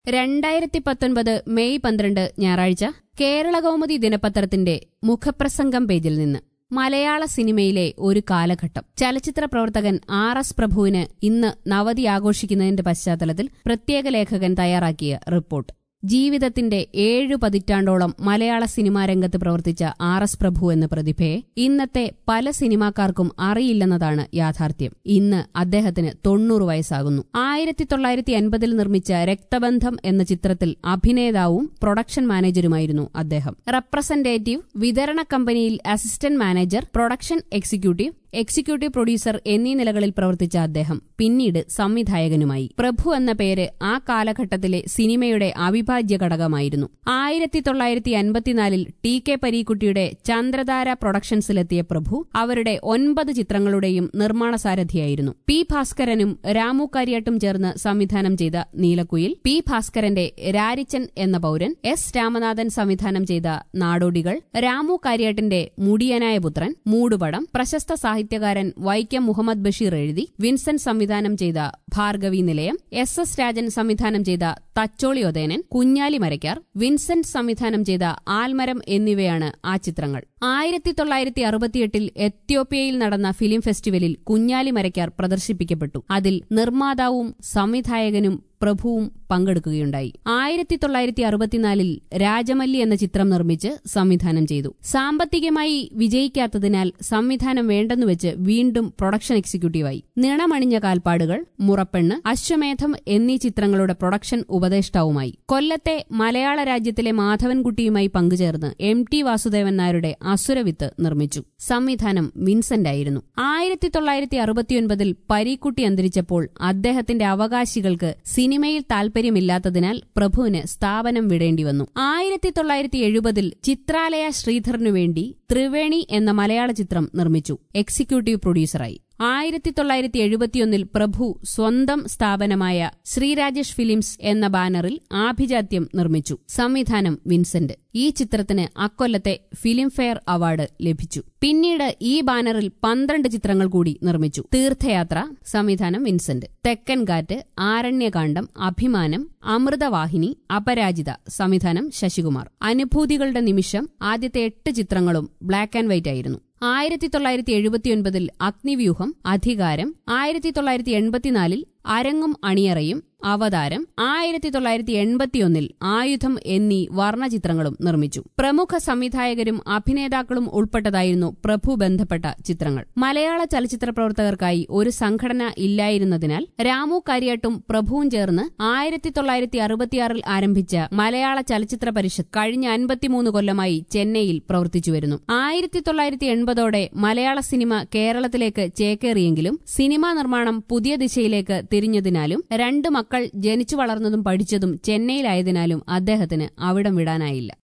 2019 May 12 ഞായറാഴ്ച കേരളകൗമുദി ദിനപത്രത്തിന്റെ മുഖപ്രസംഗം പേജിൽ നിന്ന് മലയാള സിനിമയിലെ ഒരു കാലഘട്ടം. ചലച്ചിത്ര പ്രവർത്തകൻ RS പ്രഭുവിന് ഇന്ന് നവതി ആഘോഷിക്കുന്നതിന്റെ പശ്ചാത്തലത്തിൽ പ്രത്യേക ലേഖകൻ തയ്യാറാക്കിയ റിപ്പോർട്ട്. ജീവിതത്തിന്റെ 7 പതിറ്റാണ്ടോളം മലയാള സിനിമാ രംഗത്ത് പ്രവർത്തിച്ച RS പ്രഭു എന്ന പ്രതിഭയെ ഇന്നത്തെ പല സിനിമാക്കാർക്കും അറിയില്ലെന്നതാണ് യാഥാർത്ഥ്യം. ഇന്ന് അദ്ദേഹത്തിന് 90 വയസ്സാകുന്നു. 1980 നിർമ്മിച്ച രക്തബന്ധം എന്ന ചിത്രത്തിൽ അഭിനേതാവും പ്രൊഡക്ഷൻ മാനേജരുമായിരുന്നു അദ്ദേഹം. റെപ്രസെന്റേറ്റീവ്, വിതരണ കമ്പനിയിൽ assistant manager, production executive producer എന്നീ നിലകളിൽ പ്രവർത്തിച്ച അദ്ദേഹം പിന്നീട് സംവിധായകനുമായി. പ്രഭു എന്ന പേര് ആ കാലഘട്ടത്തിലെ സിനിമയുടെ അവിഭാജ്യ ഘടകമായിരുന്നു. 1954 TK പരീക്കുട്ടിയുടെ ചന്ദ്രധാര പ്രൊഡക്ഷൻസിലെത്തിയ പ്രഭു അവരുടെ 9 ചിത്രങ്ങളുടെയും നിർമ്മാണ സാരഥിയായിരുന്നു. P. ഭാസ്കരനും രാമു കാര്യാട്ടും ചേർന്ന് സംവിധാനം ചെയ്ത നീലക്കുയിൽ, P. ഭാസ്കരന്റെ രാരിച്ചൻ എന്ന പൌരൻ, S. രാമനാഥൻ സംവിധാനം ചെയ്ത നാടോടികൾ, രാമു കാര്യാട്ടിന്റെ മുടിയനായ പുത്രൻ, മൂടുപടം, പ്രശസ്ത സാഹിത്യകാരൻ വൈക്കം മുഹമ്മദ് ബഷീർ എഴുതി വിൻസെന്റ് സംവിധാനം ചെയ്ത ഭാർഗവി നിലയം, SS. രാജൻ സംവിധാനം ചെയ്ത തച്ചോളി ഒതേനൻ, കുഞ്ഞാലി മരയ്ക്കാർ, വിൻസെന്റ് സംവിധാനം ചെയ്ത ആൽമരം എന്നിവയാണ് ആ ചിത്രങ്ങൾ. 1968 എത്യോപ്യയിൽ നടന്ന ഫിലിം ഫെസ്റ്റിവലിൽ കുഞ്ഞാലി മരയ്ക്കാർ പ്രദർശിപ്പിക്കപ്പെട്ടു. അതിൽ നിർമ്മാതാവും സംവിധായകനും പ്രഭുവും പങ്കെടുക്കുകയുണ്ടായി. 1964 രാജമല്ലി എന്ന ചിത്രം നിർമ്മിച്ച് സംവിധാനം ചെയ്തു. സാമ്പത്തികമായി വിജയിക്കാത്തതിനാൽ സംവിധാനം വേണ്ടെന്നുവെച്ച് വീണ്ടും പ്രൊഡക്ഷൻ എക്സിക്യൂട്ടീവായി. നിണമണിഞ്ഞ കാൽപ്പാടുകൾ, മുറപ്പെണ്ണ്, അശ്വമേധം എന്നീ ചിത്രങ്ങളുടെ പ്രൊഡക്ഷൻ ഉപദേഷ്ടാവുമായി. കൊല്ലത്തെ മലയാള രാജ്യത്തിലെ മാധവൻകുട്ടിയുമായി പങ്കുചേർന്ന് MT വാസുദേവൻ നായരുടെ അസുരവിത്ത് നിർമ്മിച്ചു. സംവിധാനം വിൻസെന്റായിരുന്നു. 1969 പരീക്കുട്ടി അന്തരിച്ചപ്പോൾ അദ്ദേഹത്തിന്റെ അവകാശികൾക്ക് സിനിമയിൽ താൽപര്യമില്ലാത്തതിനാൽ പ്രഭുവിന് സ്ഥാപനം വിടേണ്ടിവന്നു. 1970 ചിത്രാലയ ശ്രീധറിനുവേണ്ടി ത്രിവേണി എന്ന മലയാള ചിത്രം നിർമ്മിച്ചു. എക്സിക്യൂട്ടീവ് പ്രൊഡ്യൂസറായി. 1971 പ്രഭു സ്വന്തം സ്ഥാപനമായ ശ്രീരാജേഷ് ഫിലിംസ് എന്ന ബാനറിൽ ആഭിജാത്യം നിർമ്മിച്ചു. സംവിധാനം വിൻസെന്റ്. ഈ ചിത്രത്തിന് അക്കൊല്ലത്തെ ഫിലിംഫെയർ അവാർഡ് ലഭിച്ചു. പിന്നീട് ഈ ബാനറിൽ 12 ചിത്രങ്ങൾ കൂടി നിർമ്മിച്ചു. തീർത്ഥയാത്ര, സംവിധാനം വിൻസെന്റ്. തെക്കൻ കാറ്റ്, ആരണ്യകാന്ഡം, അഭിമാനം, അമൃതവാഹിനി, അപരാജിത, സംവിധാനം ശശികുമാർ. അനുഭൂതികളുടെ നിമിഷം ആദ്യത്തെ 8 ചിത്രങ്ങളും ബ്ലാക്ക് ആൻഡ് വൈറ്റ് ആയിരുന്നു. 1979 അഗ്നിവ്യൂഹം, അധികാരം, 1984 അരങ്ങും അണിയറയും, അവതാരം, 1981 ആയുധം എന്നീ വർണ്ണചിത്രങ്ങളും നിർമ്മിച്ചു. പ്രമുഖ സംവിധായകരും അഭിനേതാക്കളും ഉൾപ്പെട്ടതായിരുന്നു പ്രഭു ബന്ധപ്പെട്ട ചിത്രങ്ങൾ. മലയാള ചലച്ചിത്ര പ്രവർത്തകർക്കായി ഒരു സംഘടന ഇല്ലായിരുന്നതിനാൽ രാമു കാര്യാട്ടും പ്രഭുവും ചേർന്ന് 1966 ആരംഭിച്ച മലയാള ചലച്ചിത്ര പരിഷത്ത് കഴിഞ്ഞ 53 കൊല്ലമായി ചെന്നൈയിൽ പ്രവർത്തിച്ചുവരുന്നു. 1980ഓടെ മലയാള സിനിമ കേരളത്തിലേക്ക് ചേക്കേറിയെങ്കിലും സിനിമാ നിർമ്മാണം പുതിയ ദിശയിലേക്ക് തിരിഞ്ഞതിനാലും 2 മക്കൾ ജനിച്ചു വളർന്നതും പഠിച്ചതും ചെന്നൈയിലായതിനാലും അദ്ദേഹത്തിന് അവിടം വിടാനായില്ല.